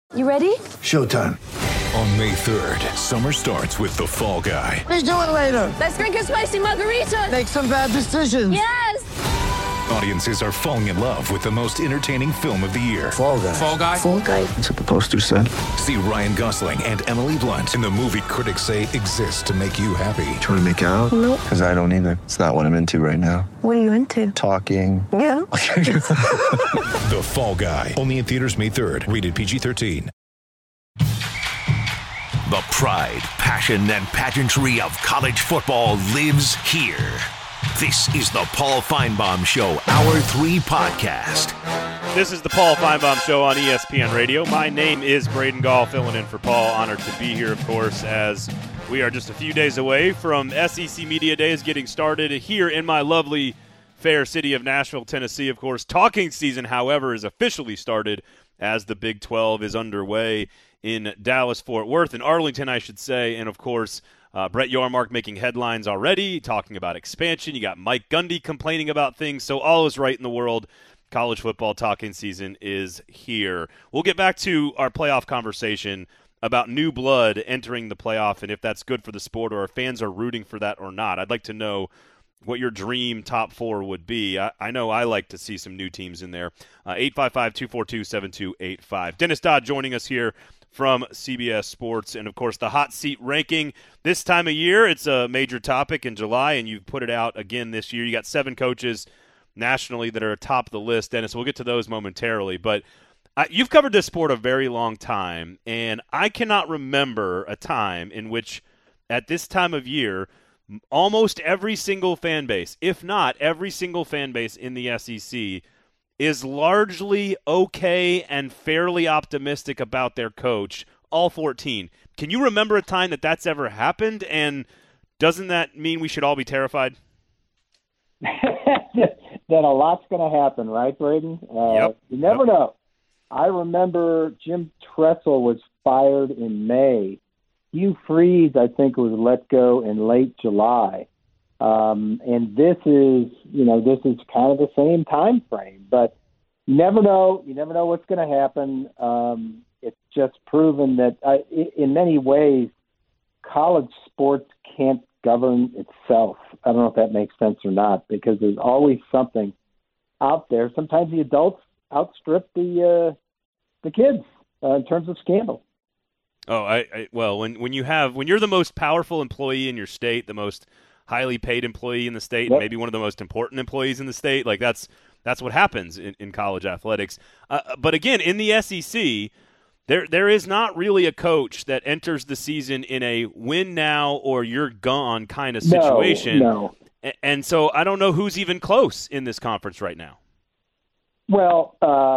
You ready? Showtime. On May 3rd, summer starts with The Fall Guy. Let's do it later. Let's drink a spicy margarita. Make some bad decisions. Yes! Audiences are falling in love with the most entertaining film of the year. Fall Guy. Fall Guy? Fall guy. That's what the poster said. See Ryan Gosling and Emily Blunt in the movie critics say exists to make you happy. Trying to make it out? Nope. Because I don't either. It's not what I'm into right now. What are you into? Talking. Yeah. The Fall Guy. Only in theaters May 3rd. Rated PG-13. The pride, passion, and pageantry of college football lives here. This is the Paul Feinbaum Show, Hour 3 podcast. This is the Paul Feinbaum Show on ESPN Radio. My name is Braden Gall, filling in for Paul. Honored to be here, of course, as we are just a few days away from SEC Media Days getting started here in my lovely fair city of Nashville, Tennessee. Of course, talking season, however, is officially started as the Big 12 is underway in Dallas-Fort Worth, in Arlington, I should say. And, of course, Brett Yormark making headlines already, talking about expansion. You got Mike Gundy complaining about things. So all is right in the world. College football talking season is here. We'll get back to our playoff conversation about new blood entering the playoff and if that's good for the sport or if fans are rooting for that or not. I'd like to know what your dream top four would be. I know I like to see some new teams in there. 855-242-7285. Dennis Dodd joining us here from CBS Sports. And, of course, the hot seat ranking. This time of year, it's a major topic in July, and you've put it out again this year. You got 7 coaches nationally that are atop of the list. Dennis, we'll get to those momentarily. But you've covered this sport a very long time, and I cannot remember a time in which, at this time of year, almost every single fan base, if not every single fan base in the SEC, is largely okay and fairly optimistic about their coach, all 14. Can you remember a time that that's ever happened? And doesn't that mean we should all be terrified? That a lot's going to happen, right, Braden? Yep. You never know. I remember Jim Tressel was fired in May. Hugh Freeze, I think, was let go in late July. And this is kind of the same time frame, but you never know. You never know what's going to happen. It's just proven that in many ways, college sports can't govern itself. I don't know if that makes sense or not, because there's always something out there. Sometimes the adults outstrip the kids in terms of scandal. Oh, well, when you're the most powerful employee in your state, the most highly paid employee in the state, and maybe one of the most important employees in the state, like that's what happens in college athletics. But again, in the SEC, there is not really a coach that enters the season in a win now or you're gone kind of situation. No. And so I don't know who's even close in this conference right now. Well,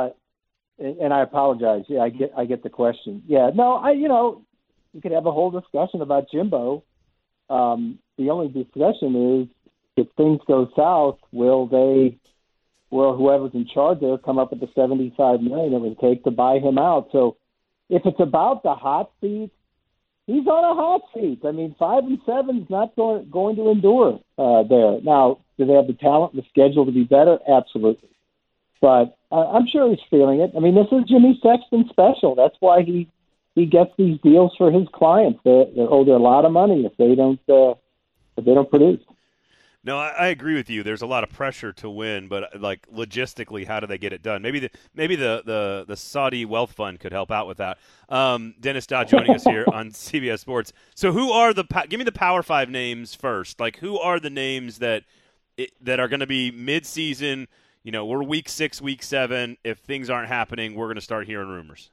and I apologize. Yeah, I get the question. Yeah, no, you could have a whole discussion about Jimbo. The only discussion is if things go south, will whoever's in charge there come up with the $75 million it would take to buy him out? So if it's about the hot seat, he's on a hot seat. I mean, 5-7 is not going to endure there. Now, do they have the talent and the schedule to be better? Absolutely. But I'm sure he's feeling it. I mean, this is Jimmy Sexton special. That's why he gets these deals for his clients. They're owed a lot of money if they don't produce. No, I agree with you. There's a lot of pressure to win, but like logistically, how do they get it done? Maybe the Saudi Wealth Fund could help out with that. Dennis Dodd joining us here on CBS Sports. So, who are give me the Power 5 names first? Like, who are the names that are going to be mid-season? You know, we're week 6, week 7. If things aren't happening, we're going to start hearing rumors.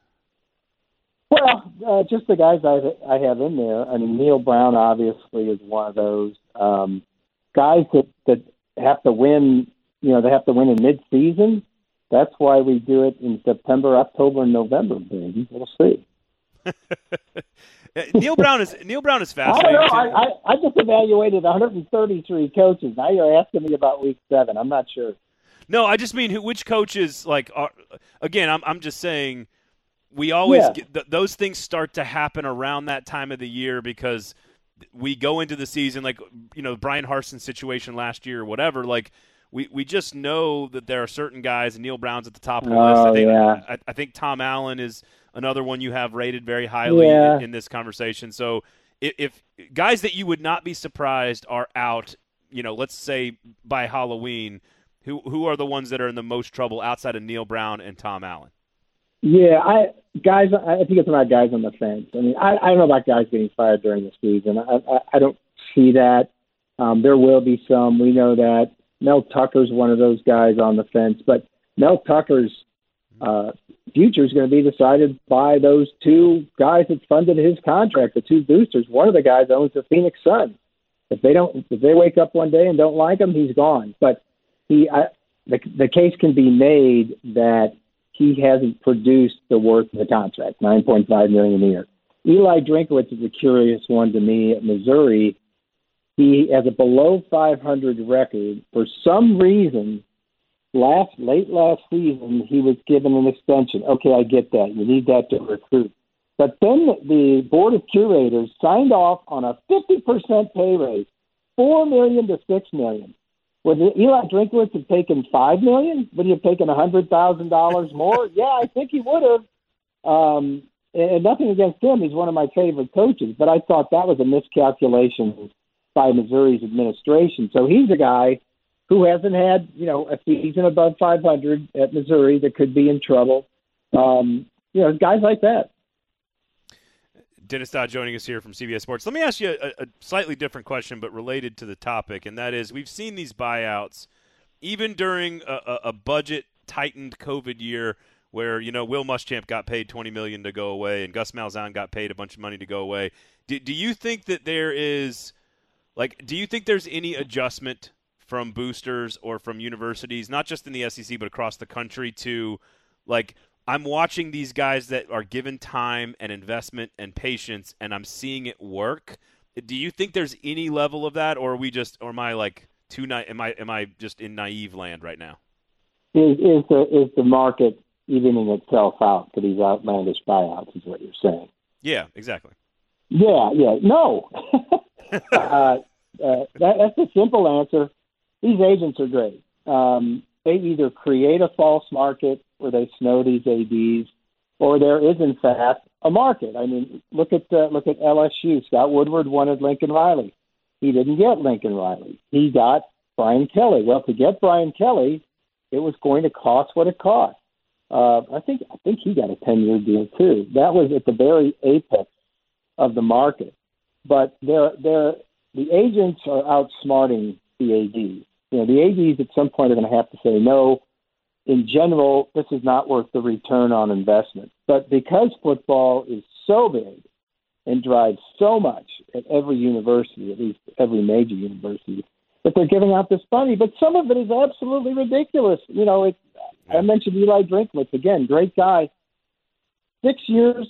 Well, just the guys I have in there. I mean, Neil Brown obviously is one of those guys that have to win. You know, they have to win in mid-season. That's why we do it in September, October, and November. Baby, we'll see. Neil Brown is fascinating. I don't know. I just evaluated 133 coaches. Now you're asking me about week 7. I'm not sure. No, I just mean which coaches. Like, again, I'm just saying. We always get those things start to happen around that time of the year because we go into the season like, you know, Brian Harson's situation last year or whatever. Like, we just know that there are certain guys, and Neil Brown's at the top of the list. I think Tom Allen is another one you have rated very highly in this conversation. So if guys that you would not be surprised are out, let's say by Halloween, who are the ones that are in the most trouble outside of Neil Brown and Tom Allen? Yeah, I think it's about guys on the fence. I mean, I don't know about guys getting fired during the season. I don't see that. There will be some. We know that. Mel Tucker's one of those guys on the fence, but Mel Tucker's future is going to be decided by those two guys that funded his contract, the two boosters. One of the guys owns the Phoenix Suns. If they wake up one day and don't like him, he's gone. But the case can be made that he hasn't produced the worth of the contract, $9.5 million a year. Eli Drinkwitz is a curious one to me at Missouri. He has a below 500 record. For some reason, late last season, he was given an extension. Okay, I get that. You need that to recruit. But then the Board of Curators signed off on a 50% pay raise, $4 million to $6 million. Would Eli Drinkwitz have taken $5 million? Would he have taken $100,000 more? Yeah, I think he would have. And nothing against him. He's one of my favorite coaches. But I thought that was a miscalculation by Missouri's administration. So he's a guy who hasn't had, a season above 500 at Missouri that could be in trouble. Guys like that. Dennis Dodd joining us here from CBS Sports. Let me ask you a slightly different question, but related to the topic, and that is we've seen these buyouts even during a budget-tightened COVID year where, Will Muschamp got paid $20 million to go away and Gus Malzahn got paid a bunch of money to go away. Do you think that there's any adjustment from boosters or from universities, not just in the SEC but across the country, to I'm watching these guys that are given time and investment and patience, and I'm seeing it work? Do you think there's any level of that, or am I just in naive land right now? Is the market evening itself out for these outlandish buyouts? Is what you're saying? Yeah, exactly. Yeah, no. That's the simple answer. These agents are great. They either create a false market where they snow these ADs, or there is in fact a market. I mean, look at LSU. Scott Woodward wanted Lincoln Riley. He didn't get Lincoln Riley. He got Brian Kelly. Well, to get Brian Kelly, it was going to cost what it cost. I think he got a 10-year deal too. That was at the very apex of the market. But the agents are outsmarting the ADs. The ADs at some point are going to have to say, no, in general, this is not worth the return on investment. But because football is so big and drives so much at every university, at least every major university, that they're giving out this money. But some of it is absolutely ridiculous. I mentioned Eli Drinkwitz, again, great guy. 6 years,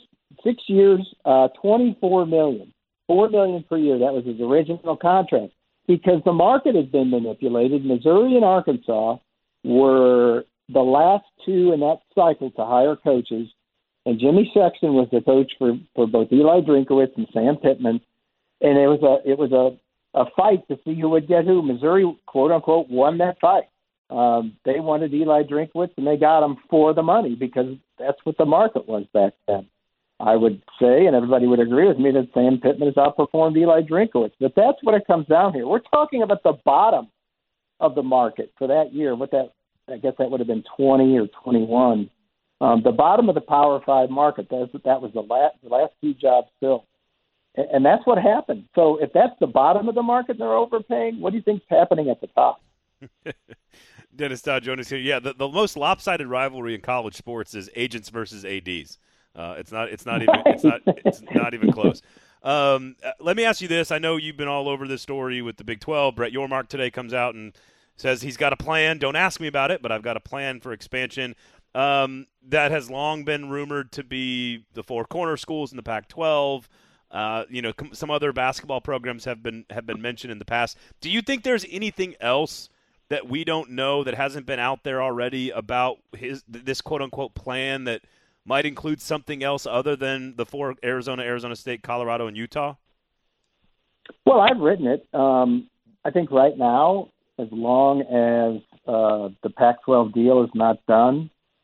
$24 million, $4 million per year. That was his original contract. Because the market has been manipulated. Missouri and Arkansas were the last two in that cycle to hire coaches, and Jimmy Sexton was the coach for both Eli Drinkwitz and Sam Pittman, and it was a fight to see who would get who. Missouri, quote unquote, won that fight. They wanted Eli Drinkwitz, and they got him for the money because that's what the market was back then. I would say, and everybody would agree with me, that Sam Pittman has outperformed Eli Drinkwitz. But that's what it comes down here. We're talking about the bottom of the market for that year. I guess that would have been 20 or 21. The bottom of the Power 5 market, that was the last two jobs filled. And that's what happened. So if that's the bottom of the market and they're overpaying, what do you think's happening at the top? Dennis Dodd joining us here. Yeah, the most lopsided rivalry in college sports is agents versus ADs. It's not even close. Let me ask you this. I know you've been all over this story with the Big 12. Brett Yormark today comes out and says he's got a plan. Don't ask me about it, but I've got a plan for expansion. That has long been rumored to be the Four Corner schools in the Pac-12. Some other basketball programs have been mentioned in the past. Do you think there's anything else that we don't know that hasn't been out there already about this quote-unquote plan that might include something else other than the four: Arizona State, Colorado, and Utah? Well, I've written it. I think right now, as long as the Pac-12 deal is not done,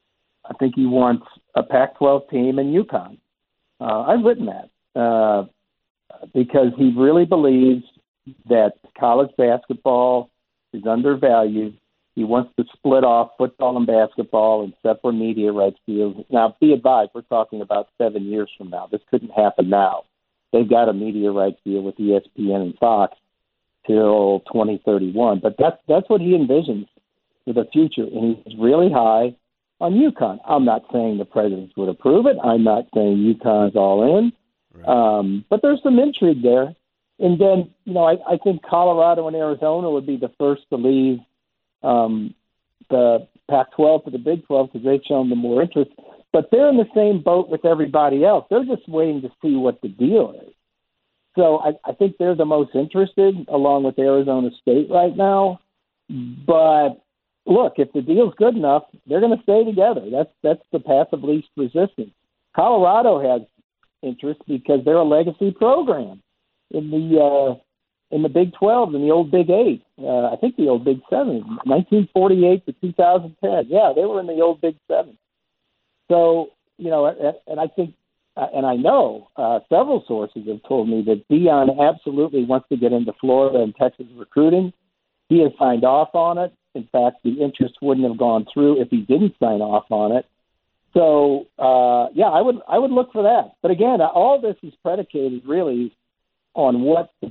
I think he wants a Pac-12 team in UConn. I've written that because he really believes that college basketball is undervalued. He wants to split off football and basketball and separate media rights deals. Now, be advised, we're talking about 7 years from now. This couldn't happen now. They've got a media rights deal with ESPN and Fox till 2031. But that's what he envisions for the future, and he's really high on UConn. I'm not saying the presidents would approve it. I'm not saying UConn's all in. Right. But there's some intrigue there. And then, I think Colorado and Arizona would be the first to leave the Pac-12 to the Big 12 because they've shown them more interest. But they're in the same boat with everybody else. They're just waiting to see what the deal is. So I think they're the most interested, along with Arizona State right now. But look, if the deal's good enough, they're going to stay together. That's the path of least resistance. Colorado has interest because they're a legacy program in the Big 12 and the old Big 8. I think the old Big 7, 1948 to 2010. Yeah, they were in the old Big 7. So, and I think, and I know several sources have told me that Deion absolutely wants to get into Florida and Texas recruiting. He has signed off on it. In fact, the interest wouldn't have gone through if he didn't sign off on it. So, I would look for that. But again, all this is predicated really on what the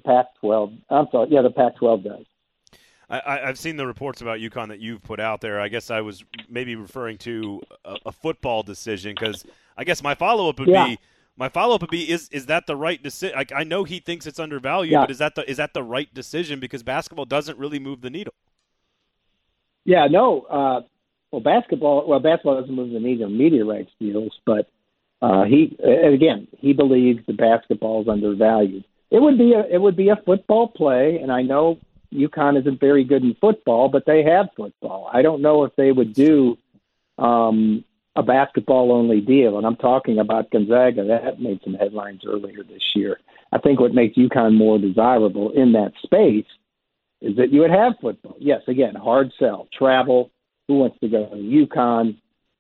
Pac-12 does. I've seen the reports about UConn that you've put out there. I guess I was maybe referring to a football decision because I guess my follow-up would be is that the right decision? I know he thinks it's undervalued, but is that the right decision because basketball doesn't really move the needle? Yeah, no. Basketball doesn't move the needle in media rights deals, but he believes the basketball is undervalued. It would be a football play, and I know UConn isn't very good in football, but they have football. I don't know if they would do a basketball-only deal, and I'm talking about Gonzaga. That made some headlines earlier this year. I think what makes UConn more desirable in that space is that you would have football. Yes, again, hard sell, travel. Who wants to go to UConn?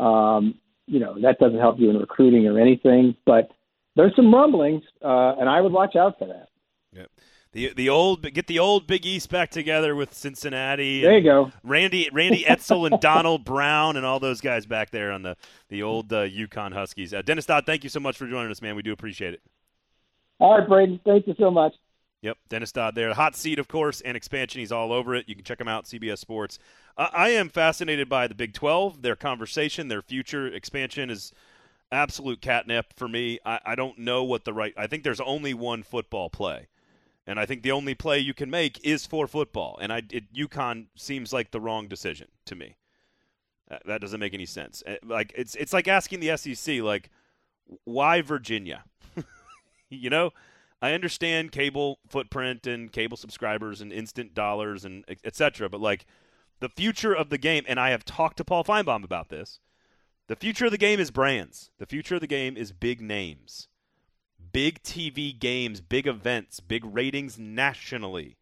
That doesn't help you in recruiting or anything, but there's some rumblings, and I would watch out for that. Yep. Get the old Big East back together with Cincinnati. There you go. Randy Edsel and Donald Brown and all those guys back there on the old UConn Huskies. Dennis Dodd, thank you so much for joining us, man. We do appreciate it. All right, Braden. Thank you so much. Yep, Dennis Dodd there. Hot Seat, of course, and Expansion. He's all over it. You can check him out, CBS Sports. I am fascinated by the Big 12, their conversation, their future. Expansion is absolute catnip for me. I don't know what I think there's only one football play. And I think the only play you can make is for football. And UConn seems like the wrong decision to me. That doesn't make any sense. It's like asking the SEC, why Virginia? I understand cable footprint and cable subscribers and instant dollars and et cetera, but the future of the game, and I have talked to Paul Feinbaum about this, the future of the game is brands. The future of the game is big names. Big TV games, big events, big ratings nationally.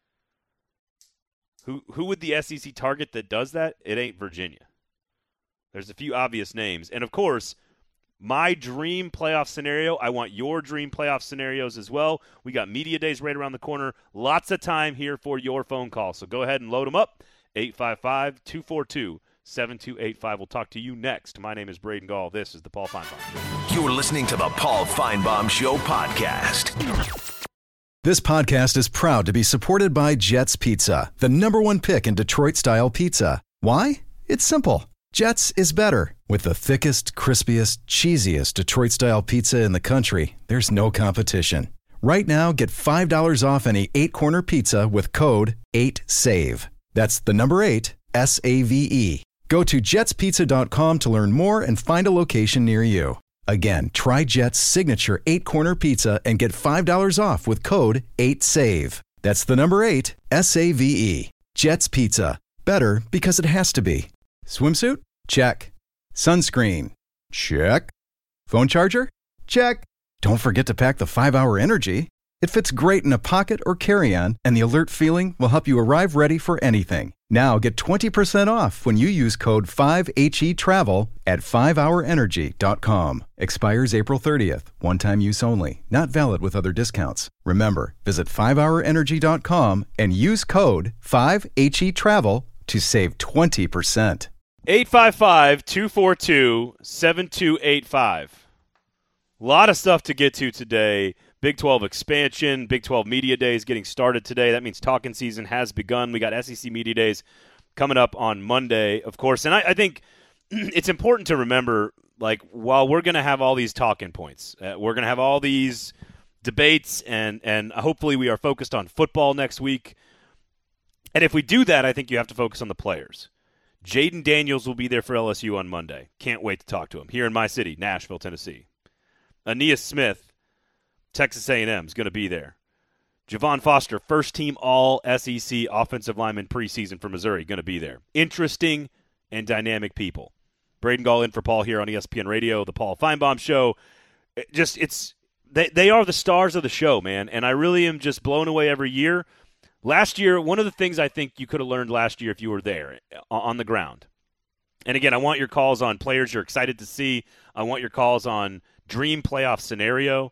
Who would the SEC target that does that? It ain't Virginia. There's a few obvious names. And, of course, my dream playoff scenario, I want your dream playoff scenarios as well. We got Media Days right around the corner. Lots of time here for your phone call. So go ahead and load them up. 855-242-7285. We'll talk to you next. My name is Braden Gall. This is the Paul Feinbaum Show. You're listening to the Paul Feinbaum Show podcast. This podcast is proud to be supported by Jets Pizza, the #1 pick in Detroit-style pizza. Why? It's simple. Jets is better. With the thickest, crispiest, cheesiest Detroit-style pizza in the country, there's no competition. Right now, get $5 off any 8-corner pizza with code 8SAVE. That's the number 8, SAVE. Go to jetspizza.com to learn more and find a location near you. Again, try Jet's signature 8-corner pizza and get $5 off with code 8SAVE. That's the number 8, SAVE. Jet's Pizza. Better because it has to be. Swimsuit? Check. Sunscreen? Check. Phone charger? Check. Don't forget to pack the 5-Hour Energy. It fits great in a pocket or carry-on, and the alert feeling will help you arrive ready for anything. Now get 20% off when you use code 5HETRAVEL at 5hourenergy.com. Expires April 30th. One-time use only. Not valid with other discounts. Remember, visit 5hourenergy.com and use code 5HETRAVEL to save 20%. 855-242-7285. A lot of stuff to get to today. Big 12 expansion, Big 12 Media Days getting started today. That means talking season has begun. We got SEC Media Days coming up on Monday, of course. And I think it's important to remember, like, while we're going to have all these talking points, we're going to have all these debates, and hopefully we are focused on football next week. And if we do that, I think you have to focus on the players. Jaden Daniels will be there for LSU on Monday. Can't wait to talk to him. Here in my city, Nashville, Tennessee. Aeneas Smith, Texas A&M, is going to be there. Javon Foster, first-team All-SEC offensive lineman preseason for Missouri, going to be there. Interesting and dynamic people. Braden Gall in for Paul here on ESPN Radio, the Paul Feinbaum Show. They are the stars of the show, man, and I really am just blown away every year. Last year, one of the things I think you could have learned last year if you were there on the ground. And again, I want your calls on players you're excited to see. I want your calls on dream playoff scenario.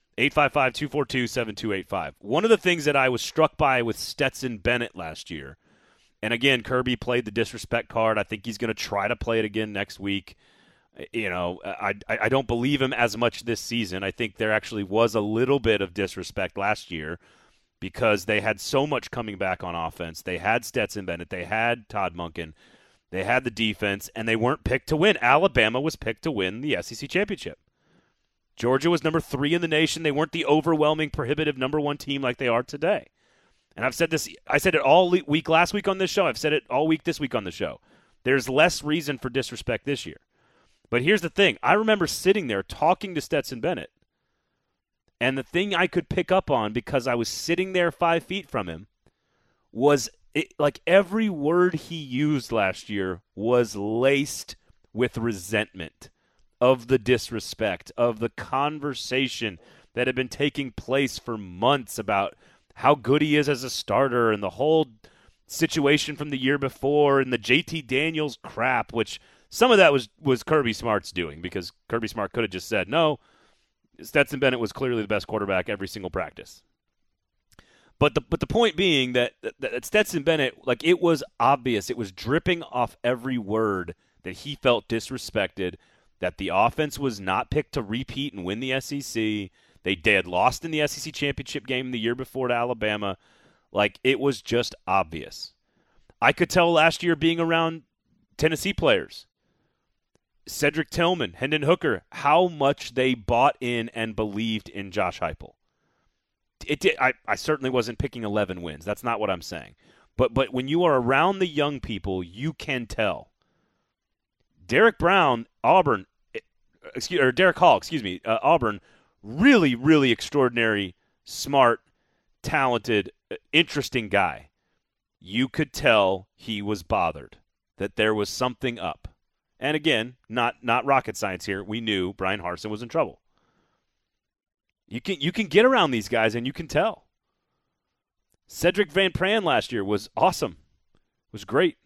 855-242-7285. One of the things that I was struck by with Stetson Bennett last year, and again, Kirby played the disrespect card. I think he's going to try to play it again next week. You know, I don't believe him as much this season. I think there actually was a little bit of disrespect last year because they had so much coming back on offense. They had Stetson Bennett. They had Todd Monken. They had the defense, and they weren't picked to win. Alabama was picked to win the SEC championship. Georgia was number 3 in the nation. They weren't the overwhelming, prohibitive number 1 team like they are today. And I've said this. I said it all week last week on this show. I've said it all week this week on the show. There's less reason for disrespect this year. But here's the thing. I remember sitting there talking to Stetson Bennett, and the thing I could pick up on because I was sitting there 5 feet from him was like every word he used last year was laced with resentment of the disrespect, of the conversation that had been taking place for months about how good he is as a starter and the whole situation from the year before and the JT Daniels crap, which some of that was Kirby Smart's doing because Kirby Smart could have just said, no, Stetson Bennett was clearly the best quarterback every single practice. But the point being that Stetson Bennett, like, it was obvious, it was dripping off every word that he felt disrespected, that the offense was not picked to repeat and win the SEC. They had lost in the SEC championship game the year before to Alabama. Like, it was just obvious. I could tell last year being around Tennessee players, Cedric Tillman, Hendon Hooker, how much they bought in and believed in Josh Heupel. I certainly wasn't picking 11 wins. That's not what I'm saying. But when you are around the young people, you can tell. Derek Brown, Auburn, Derek Hall, Auburn, really, really extraordinary, smart, talented, interesting guy. You could tell he was bothered, that there was something up. And again, not rocket science here. We knew Brian Harsin was in trouble. You can get around these guys and you can tell. Cedric Van Pran last year was awesome. Was great.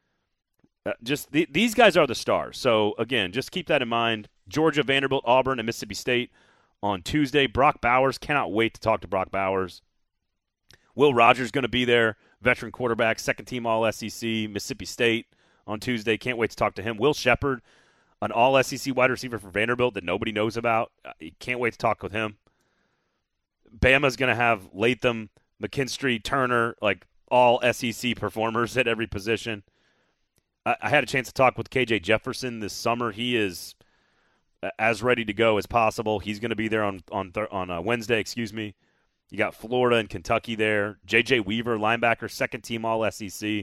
These guys are the stars. So, again, just keep that in mind. Georgia, Vanderbilt, Auburn, and Mississippi State on Tuesday. Brock Bowers, cannot wait to talk to Brock Bowers. Will Rogers going to be there, veteran quarterback, second-team All-SEC, Mississippi State on Tuesday. Can't wait to talk to him. Will Shepard, an All-SEC wide receiver for Vanderbilt that nobody knows about. Can't wait to talk with him. Bama's going to have Latham, McKinstry, Turner, like all SEC performers at every position. I had a chance to talk with KJ Jefferson this summer. He is as ready to go as possible. He's going to be there on Wednesday. You got Florida and Kentucky there. J.J. Weaver, linebacker, second-team All-SEC.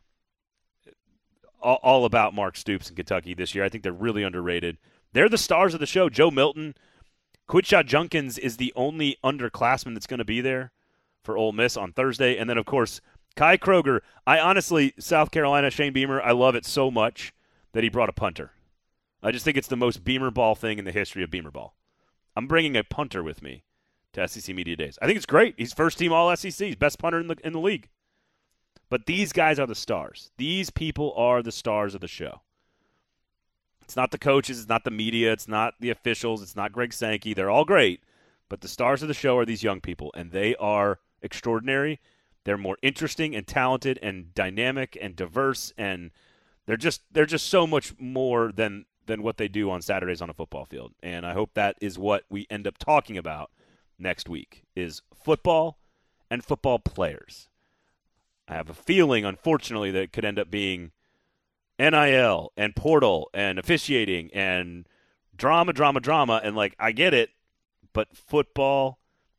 All about Mark Stoops in Kentucky this year. I think they're really underrated. They're the stars of the show. Joe Milton. Quidshot Junkins is the only underclassman that's going to be there for Ole Miss on Thursday. And then, of course, Kai Kroger. I honestly, South Carolina, Shane Beamer, I love it so much that he brought a punter. I just think it's the most Beamer ball thing in the history of Beamer ball. I'm bringing a punter with me to SEC Media Days. I think it's great. He's first team All SEC. He's best punter in the league. But these guys are the stars. These people are the stars of the show. It's not the coaches. It's not the media. It's not the officials. It's not Greg Sankey. They're all great. But the stars of the show are these young people, and they are extraordinary. They're more interesting and talented and dynamic and diverse, and they're just so much more than what they do on Saturdays on a football field. And I hope that is what we end up talking about next week, is football and football players. I have a feeling, unfortunately, that it could end up being NIL and portal and officiating and drama. And, I get it, but football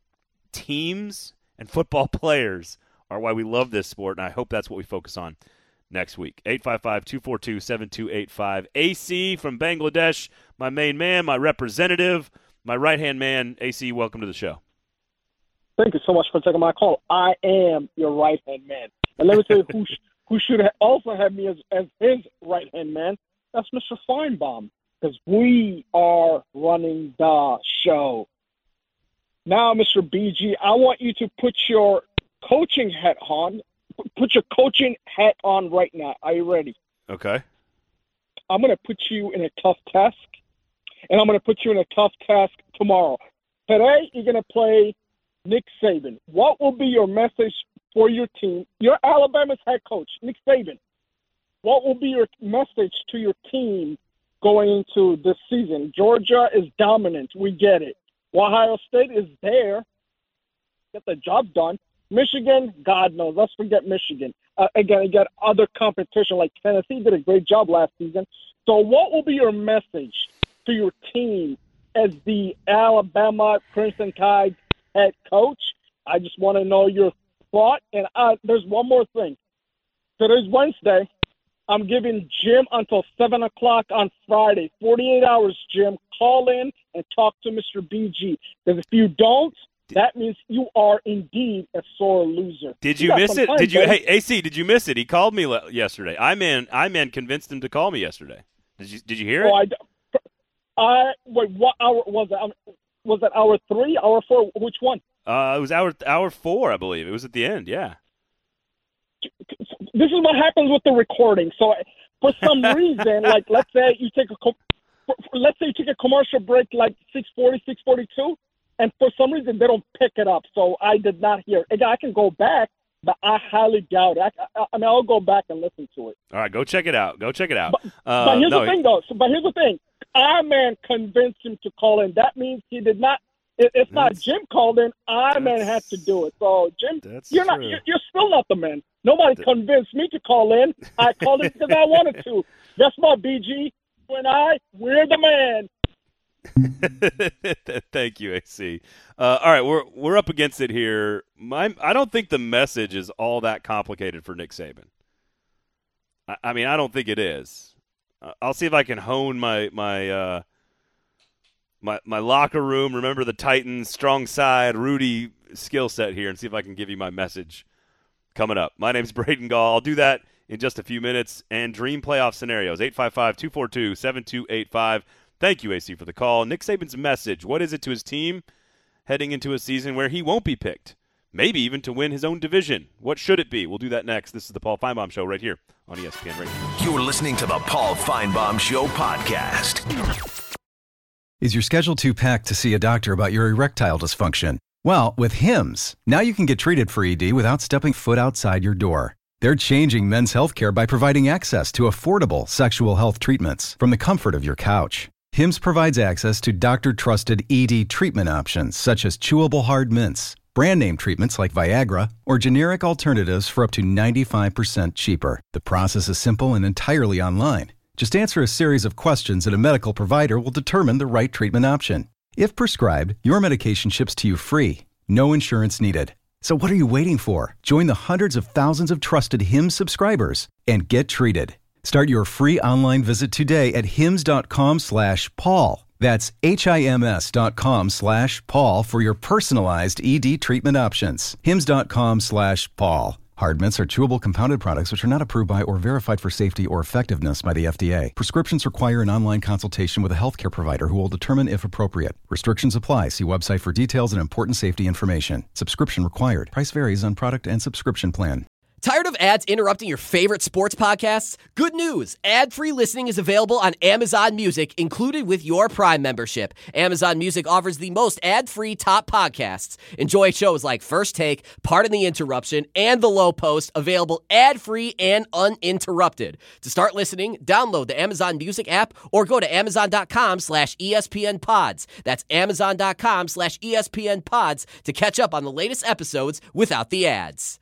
teams and football players are why we love this sport, and I hope that's what we focus on next week. 855-242-7285. AC from Bangladesh, my main man, my representative, my right-hand man. AC, welcome to the show. Thank you so much for taking my call. I am your right-hand man. And let me tell you who should also have me as his right-hand man. That's Mr. Feinbaum, because we are running the show. Now, Mr. BG, I want you to put your coaching hat on. Put your coaching hat on right now. Are you ready? Okay. I'm going to put you in a tough task, and I'm going to put you in a tough task tomorrow. Today, you're going to play Nick Saban. What will be your message for your team? You're Alabama's head coach, Nick Saban. What will be your message to your team going into this season? Georgia is dominant. We get it. Ohio State is there. Get the job done. Michigan, God knows. Let's forget Michigan. Again, you got other competition like Tennessee did a great job last season. So what will be your message to your team as the Alabama Crimson Tide head coach? I just want to know your thought. And there's one more thing. Today's Wednesday. I'm giving Jim until 7 o'clock on Friday. 48 hours, Jim. Call in and talk to Mr. BG. Because if you don't, that means you are indeed a sore loser. Did you miss it? Hey, AC, did you miss it? He called me yesterday. I convinced him to call me yesterday. Did you hear it? Wait, what hour was it? Was it hour 3, hour 4? Which one? It was hour 4, I believe. It was at the end, yeah. This is what happens with the recording. So for some reason, like let's say you take a commercial break like 6:40, 6:42, and for some reason they don't pick it up. So I did not hear it. Again, I can go back, but I highly doubt it. I'll go back and listen to it. All right, go check it out. But here's the thing, though. But here's the thing. Our man convinced him to call in. That means he did not. It's not Jim called in. Our man had to do it. So Jim, you're not. You're still not the man. Nobody convinced me to call in. I called in because I wanted to. Guess what, BG? You and we're the man. Thank you, AC. All right, we're up against it here. I don't think the message is all that complicated for Nick Saban. I mean, I don't think it is. I'll see if I can hone my locker room, remember the Titans, strong side, Rudy skill set here, and see if I can give you my message coming up. My name's Braden Gall. I'll do that in just a few minutes. And dream playoff scenarios, 855-242-7285. Thank you, AC, for the call. Nick Saban's message, what is it to his team heading into a season where he won't be picked? Maybe even to win his own division. What should it be? We'll do that next. This is the Paul Feinbaum Show right here on ESPN Radio. You're listening to the Paul Feinbaum Show podcast. Is your schedule too packed to see a doctor about your erectile dysfunction? Well, with Hims, now you can get treated for ED without stepping foot outside your door. They're changing men's healthcare by providing access to affordable sexual health treatments from the comfort of your couch. Hims provides access to doctor-trusted ED treatment options such as chewable hard mints, brand name treatments like Viagra, or generic alternatives for up to 95% cheaper. The process is simple and entirely online. Just answer a series of questions and a medical provider will determine the right treatment option. If prescribed, your medication ships to you free. No insurance needed. So what are you waiting for? Join the hundreds of thousands of trusted Hims subscribers and get treated. Start your free online visit today at hims.com/Paul. That's HIMS.com/Paul for your personalized ED treatment options. Hims.com/Paul. Hard Mints are chewable compounded products which are not approved by or verified for safety or effectiveness by the FDA. Prescriptions require an online consultation with a healthcare provider who will determine if appropriate. Restrictions apply. See website for details and important safety information. Subscription required. Price varies on product and subscription plan. Tired of ads interrupting your favorite sports podcasts? Good news! Ad-free listening is available on Amazon Music, included with your Prime membership. Amazon Music offers the most ad-free top podcasts. Enjoy shows like First Take, Pardon the Interruption, and The Low Post, available ad-free and uninterrupted. To start listening, download the Amazon Music app or go to amazon.com/ESPN Pods. That's amazon.com/ESPN Pods to catch up on the latest episodes without the ads.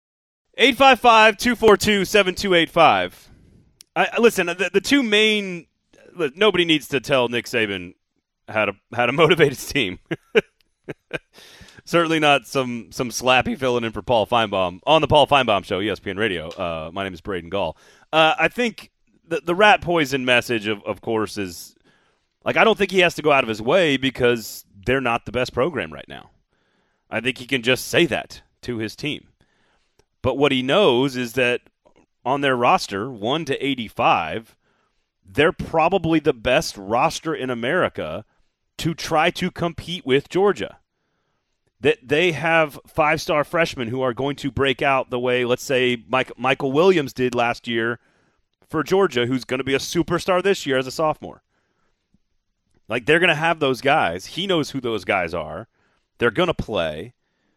855-242-7285. Listen, the two main – nobody needs to tell Nick Saban how to motivate his team. Certainly not some slappy filling in for Paul Feinbaum on the Paul Feinbaum Show, ESPN Radio. My name is Braden Gall. I think the rat poison message, of course, is – like, I don't think he has to go out of his way because they're not the best program right now. I think he can just say that to his team. But what he knows is that on their roster, 1 to 85, they're probably the best roster in America to try to compete with Georgia. That they have 5-star freshmen who are going to break out the way, let's say, Michael Williams did last year for Georgia, who's going to be a superstar this year as a sophomore. Like, they're going to have those guys. He knows who those guys are. They're going to play.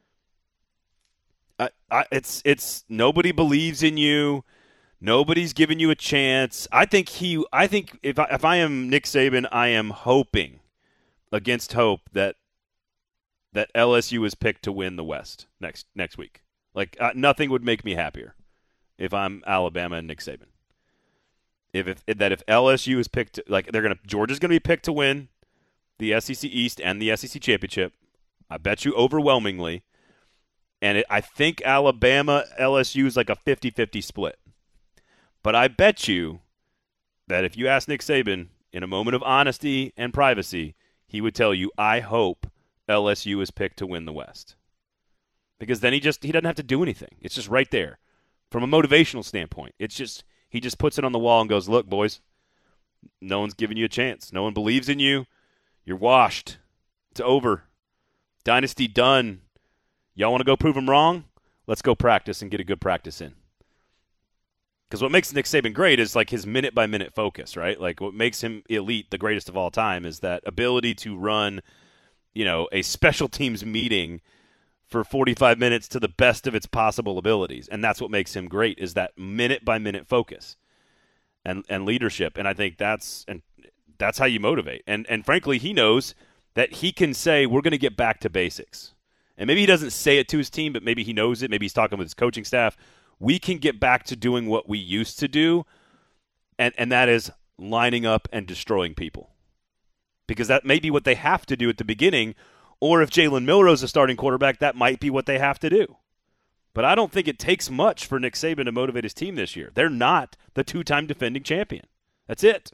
It's nobody believes in you. Nobody's giving you a chance. I think if I am Nick Saban, I am hoping against hope that LSU is picked to win the West next week. Like, nothing would make me happier if I'm Alabama and Nick Saban. If LSU is picked, like, Georgia's going to be picked to win the SEC East and the SEC Championship. I bet you overwhelmingly. And I think Alabama, LSU is like a 50-50 split. But I bet you that if you ask Nick Saban in a moment of honesty and privacy, he would tell you, I hope LSU is picked to win the West. Because then he doesn't have to do anything. It's just right there. From a motivational standpoint, he just puts it on the wall and goes, look, boys, no one's giving you a chance. No one believes in you. You're washed. It's over. Dynasty done. Y'all want to go prove them wrong? Let's go practice and get a good practice in. Because what makes Nick Saban great is like his minute-by-minute focus, right? Like what makes him elite, the greatest of all time, is that ability to run, a special teams meeting for 45 minutes to the best of its possible abilities. And that's what makes him great, is that minute-by-minute focus and leadership. And I think that's how you motivate. And frankly, he knows that he can say, we're going to get back to basics. And maybe he doesn't say it to his team, but maybe he knows it. Maybe he's talking with his coaching staff. We can get back to doing what we used to do, and that is lining up and destroying people. Because that may be what they have to do at the beginning, or if Jalen Milroe's a starting quarterback, that might be what they have to do. But I don't think it takes much for Nick Saban to motivate his team this year. They're not the 2-time defending champion. That's it.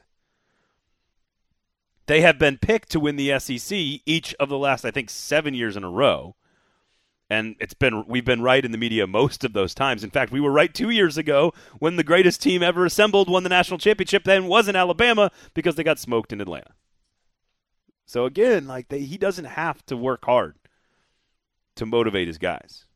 They have been picked to win the SEC each of the last, I think, 7 years in a row. And we've been right in the media most of those times. In fact, we were right 2 years ago when the greatest team ever assembled won the national championship. Then wasn't Alabama because they got smoked in Atlanta. So again, he doesn't have to work hard to motivate his guys.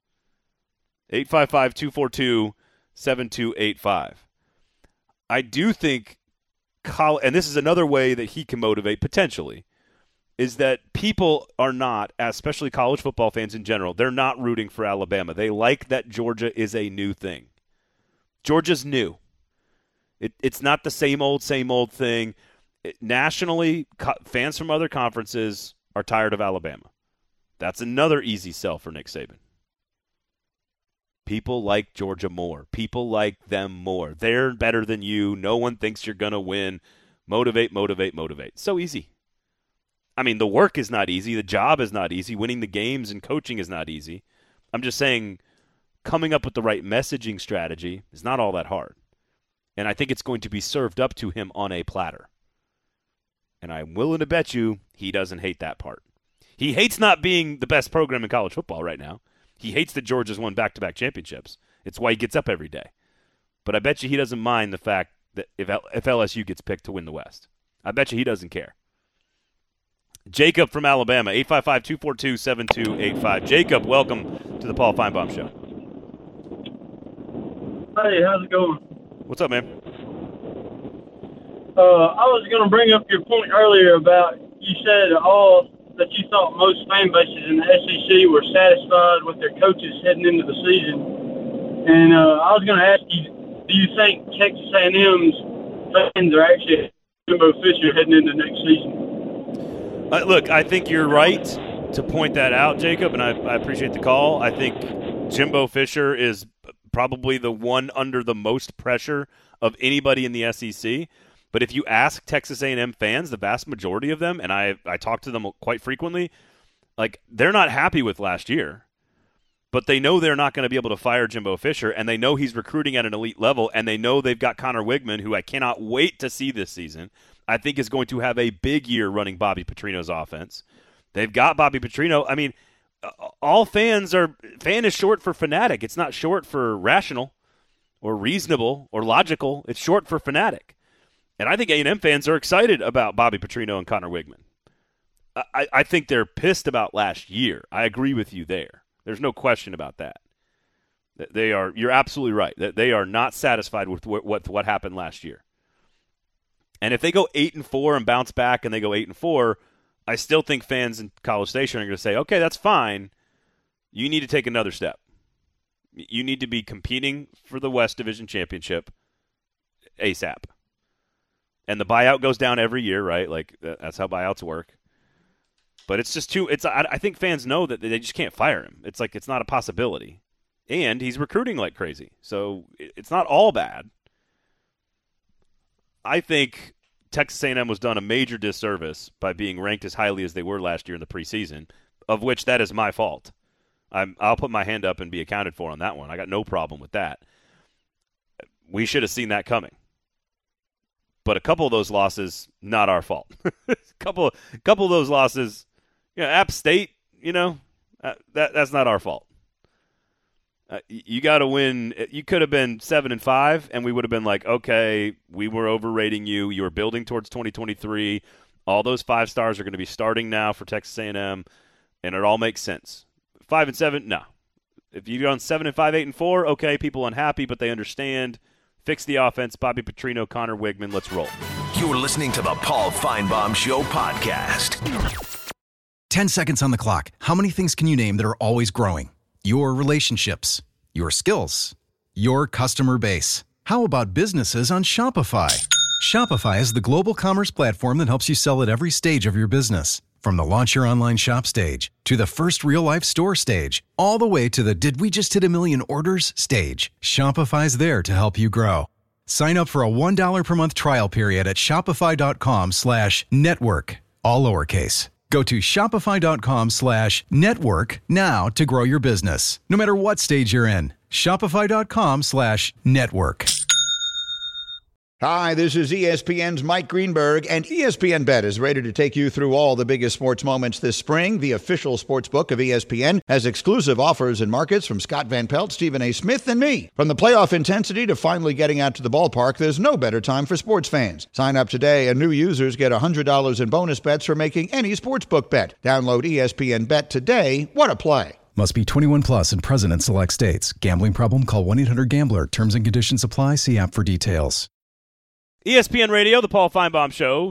855-242-7285. I do think, and this is another way that he can motivate potentially, is that people are not, especially college football fans in general, they're not rooting for Alabama. They like that Georgia is a new thing. Georgia's new. It's not the same old thing. Nationally, fans from other conferences are tired of Alabama. That's another easy sell for Nick Saban. People like Georgia more. People like them more. They're better than you. No one thinks you're going to win. Motivate. So easy. I mean, the work is not easy. The job is not easy. Winning the games and coaching is not easy. I'm just saying coming up with the right messaging strategy is not all that hard. And I think it's going to be served up to him on a platter. And I'm willing to bet you he doesn't hate that part. He hates not being the best program in college football right now. He hates that Georgia's won back-to-back championships. It's why he gets up every day. But I bet you he doesn't mind the fact that if LSU gets picked to win the West. I bet you he doesn't care. Jacob from Alabama, 855-242-7285. Jacob, welcome to the Paul Feinbaum Show. Hey, how's it going? What's up, man? I was going to bring up your point earlier about you said that you thought most fan bases in the SEC were satisfied with their coaches heading into the season. And I was going to ask you, do you think Texas A&M's fans are actually Jimbo Fisher heading into next season? Look, I think you're right to point that out, Jacob, and I appreciate the call. I think Jimbo Fisher is probably the one under the most pressure of anybody in the SEC. But if you ask Texas A&M fans, the vast majority of them, and I talk to them quite frequently, like they're not happy with last year. But they know they're not going to be able to fire Jimbo Fisher, and they know he's recruiting at an elite level, and they know they've got Connor Wigman, who I cannot wait to see this season. I think is going to have a big year running Bobby Petrino's offense. They've got Bobby Petrino. I mean, fan is short for fanatic. It's not short for rational or reasonable or logical. It's short for fanatic. And I think A&M fans are excited about Bobby Petrino and Connor Wigman. I think they're pissed about last year. I agree with you there. There's no question about that. They are. You're absolutely right. They are not satisfied with what happened last year. And if they go 8-4 and bounce back, and they go 8-4, I still think fans in College Station are going to say, "Okay, that's fine. You need to take another step. You need to be competing for the West Division Championship ASAP." And the buyout goes down every year, right? Like that's how buyouts work. But it's just too. I think fans know that they just can't fire him. It's like it's not a possibility, and he's recruiting like crazy, so it's not all bad. I think Texas A&M was done a major disservice by being ranked as highly as they were last year in the preseason, of which that is my fault. I'll put my hand up and be accounted for on that one. I got no problem with that. We should have seen that coming. But a couple of those losses, not our fault. couple of those losses, App State, that's not our fault. You got to win. You could have been 7-5, and we would have been like, okay, we were overrating you. You were building towards 2023. All those 5 stars are going to be starting now for Texas A&M, and it all makes sense. 5-7, no. If you've gone 7-5, 8-4, okay, people unhappy, but they understand. Fix the offense. Bobby Petrino, Connor Wigman, let's roll. You're listening to the Paul Feinbaum Show podcast. 10 seconds on the clock. How many things can you name that are always growing? Your relationships, your skills, your customer base. How about businesses on Shopify? Shopify is the global commerce platform that helps you sell at every stage of your business. From the launch your online shop stage, to the first real-life store stage, all the way to the did we just hit a million orders stage. Shopify's there to help you grow. Sign up for a $1 per month trial period at shopify.com/network, all lowercase. Go to shopify.com/network now to grow your business, no matter what stage you're in. Shopify.com/network. Hi, this is ESPN's Mike Greenberg, and ESPN Bet is ready to take you through all the biggest sports moments this spring. The official sports book of ESPN has exclusive offers and markets from Scott Van Pelt, Stephen A. Smith, and me. From the playoff intensity to finally getting out to the ballpark, there's no better time for sports fans. Sign up today, and new users get $100 in bonus bets for making any sportsbook bet. Download ESPN Bet today. What a play. Must be 21 plus and present in select states. Gambling problem? Call 1-800-GAMBLER. Terms and conditions apply. See app for details. ESPN Radio, the Paul Feinbaum Show,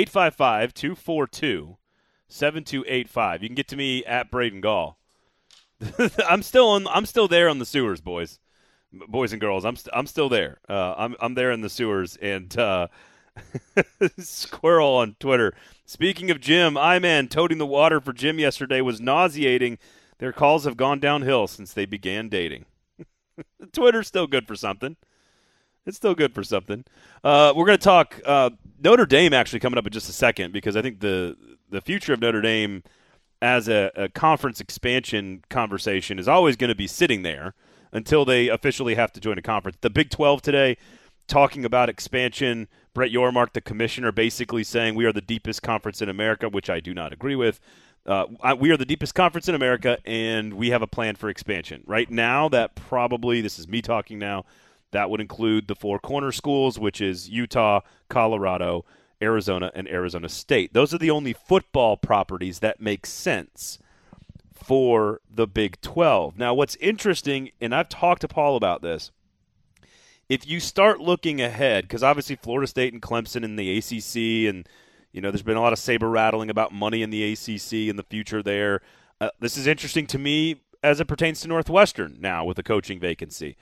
855-242-7285. You can get to me at Braden Gall. I'm still there on the sewers, boys and girls. I'm still there. I'm there in the sewers. And Squirrel on Twitter. Speaking of Jim, I-Man toting the water for Jim yesterday was nauseating. Their calls have gone downhill since they began dating. Twitter's still good for something. It's still good for something. We're going to talk Notre Dame actually coming up in just a second, because I think the future of Notre Dame as a conference expansion conversation is always going to be sitting there until they officially have to join a conference. The Big 12 today talking about expansion. Brett Yormark, the commissioner, basically saying we are the deepest conference in America, which I do not agree with. We are the deepest conference in America, and we have a plan for expansion. Right now, that probably, this is me talking now, that would include the 4 corner schools, which is Utah, Colorado, Arizona, and Arizona State. Those are the only football properties that make sense for the Big 12. Now, what's interesting, and I've talked to Paul about this, if you start looking ahead, because obviously Florida State and Clemson in the ACC, and there's been a lot of saber rattling about money in the ACC and the future there. This is interesting to me as it pertains to Northwestern now with the coaching vacancy.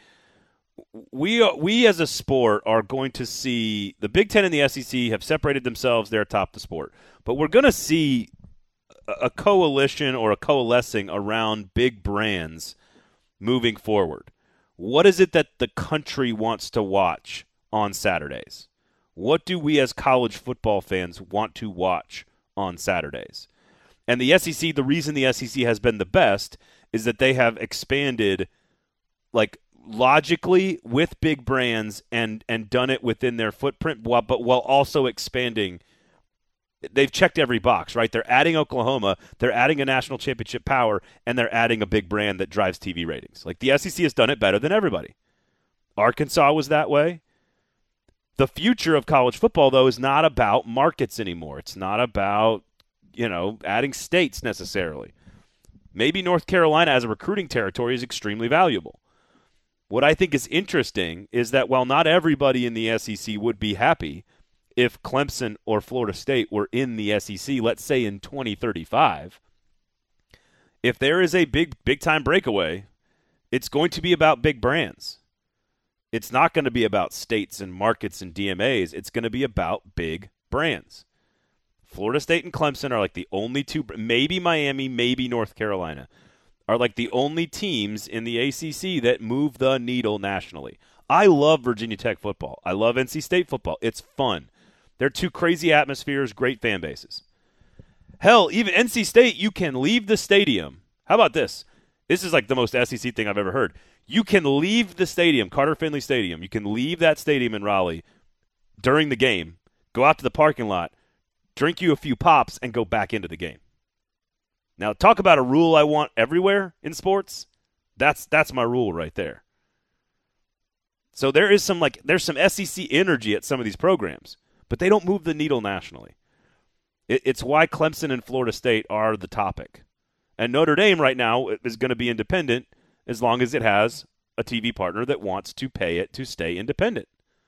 We as a sport are going to see the Big Ten and the SEC have separated themselves there atop the sport, but we're going to see a coalition or a coalescing around big brands moving forward. What is it that the country wants to watch on Saturdays? What do we as college football fans want to watch on Saturdays? And the SEC, the reason the SEC has been the best is that they have expanded logically with big brands and done it within their footprint, but while also expanding. They've checked every box, right? They're adding Oklahoma, they're adding a national championship power, and they're adding a big brand that drives TV ratings. The SEC has done it better than everybody. Arkansas was that way. The future of college football, though, is not about markets anymore. It's not about, adding states necessarily. Maybe North Carolina as a recruiting territory is extremely valuable. What I think is interesting is that while not everybody in the SEC would be happy if Clemson or Florida State were in the SEC, let's say in 2035, if there is a big-time breakaway, it's going to be about big brands. It's not going to be about states and markets and DMAs. It's going to be about big brands. Florida State and Clemson are the only two, maybe Miami, maybe North Carolina, are the only teams in the ACC that move the needle nationally. I love Virginia Tech football. I love NC State football. It's fun. They're 2 crazy atmospheres, great fan bases. Hell, even NC State, you can leave the stadium. How about this? This is the most SEC thing I've ever heard. You can leave the stadium, Carter Finley Stadium. You can leave that stadium in Raleigh during the game, go out to the parking lot, drink you a few pops, and go back into the game. Now, talk about a rule I want everywhere in sports. That's my rule right there. So there is there's some SEC energy at some of these programs, but they don't move the needle nationally. It's why Clemson and Florida State are the topic. And Notre Dame right now is going to be independent as long as it has a TV partner that wants to pay it to stay independent,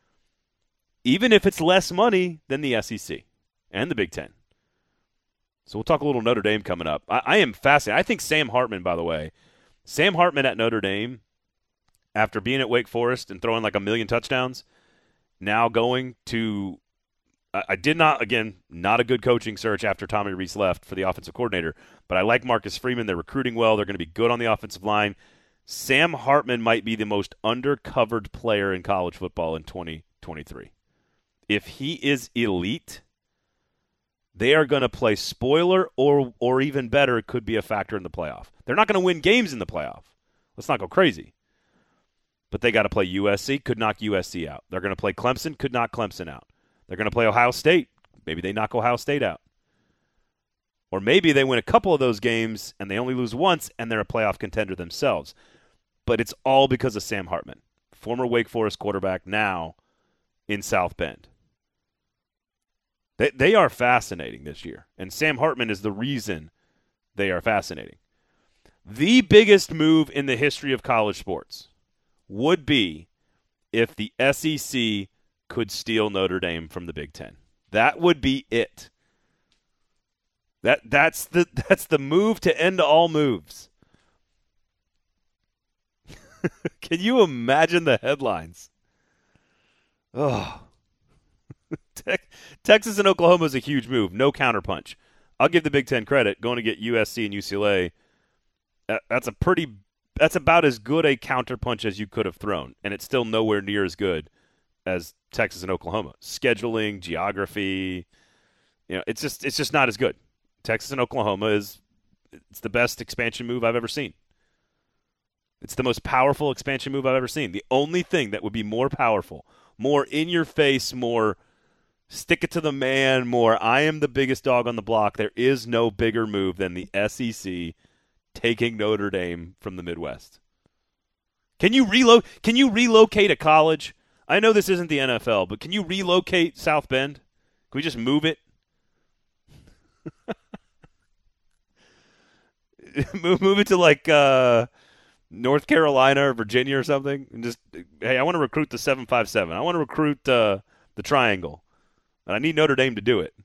even if it's less money than the SEC and the Big Ten. So we'll talk a little Notre Dame coming up. I am fascinated. I think Sam Hartman, by the way, Sam Hartman at Notre Dame, after being at Wake Forest and throwing 1 million touchdowns, now going to I did not, again, not a good coaching search after Tommy Rees left for the offensive coordinator, but I like Marcus Freeman. They're recruiting well. They're going to be good on the offensive line. Sam Hartman might be the most undercovered player in college football in 2023. If he is elite, they are going to play spoiler or even better, it could be a factor in the playoff. They're not going to win games in the playoff. Let's not go crazy. But they got to play USC, could knock USC out. They're going to play Clemson, could knock Clemson out. They're going to play Ohio State. Maybe they knock Ohio State out. Or maybe they win a couple of those games and they only lose once and they're a playoff contender themselves. But it's all because of Sam Hartman, former Wake Forest quarterback, now in South Bend. They are fascinating this year, and Sam Hartman is the reason they are fascinating. The biggest move in the history of college sports would be if the SEC could steal Notre Dame from the Big Ten. That would be it. That's the move to end all moves. Can you imagine the headlines? Oh. Texas and Oklahoma is a huge move. No counterpunch. I'll give the Big Ten credit. Going to get USC and UCLA, that's about as good a counterpunch as you could have thrown, and it's still nowhere near as good as Texas and Oklahoma. Scheduling, geography, it's just not as good. Texas and Oklahoma it's the best expansion move I've ever seen. It's the most powerful expansion move I've ever seen. The only thing that would be more powerful, more in your face, more Stick it to the man more. I am the biggest dog on the block. There is no bigger move than the SEC taking Notre Dame from the Midwest. Can you relocate a college? I know this isn't the NFL, but can you relocate South Bend? Can we just move it? move it to like North Carolina or Virginia or something, and just, hey, I want to recruit the 757. I want to recruit the Triangle. And I need Notre Dame to do it.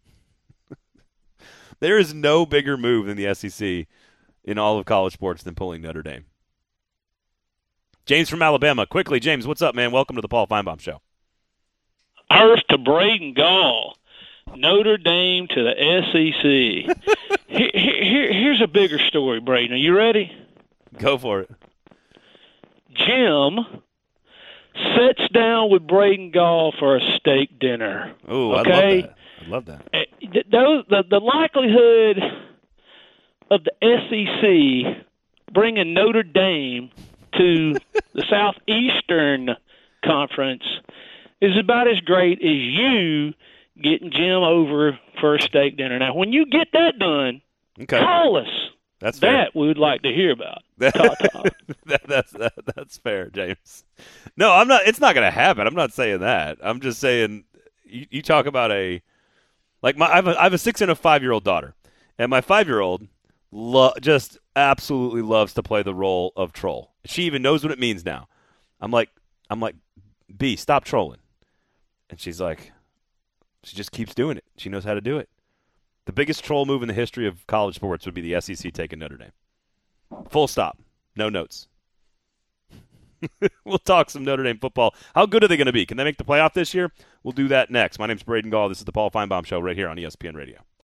There is no bigger move in the SEC in all of college sports than pulling Notre Dame. James from Alabama. Quickly, James, what's up, man? Welcome to the Paul Feinbaum Show. Earth to Braden Gall. Notre Dame to the SEC. Here's a bigger story, Braden. Are you ready? Go for it. Jim sits down with Braden Gall for a steak dinner. Oh, okay? I love that. The likelihood of the SEC bringing Notre Dame to the Southeastern Conference is about as great as you getting Jim over for a steak dinner. Now, when you get that done, call us. That's fair. That we would like to hear about. That's fair, James. No, I'm not. It's not going to happen. I'm not saying that. I'm just saying you talk about I have a 6 and a 5-year-old daughter, and my 5-year-old just absolutely loves to play the role of troll. She even knows what it means now. I'm like, B, stop trolling, and she's like, she just keeps doing it. She knows how to do it. The biggest troll move in the history of college sports would be the SEC taking Notre Dame. Full stop. No notes. We'll talk some Notre Dame football. How good are they going to be? Can they make the playoff this year? We'll do that next. My name's Braden Gall. This is the Paul Feinbaum Show right here on ESPN Radio.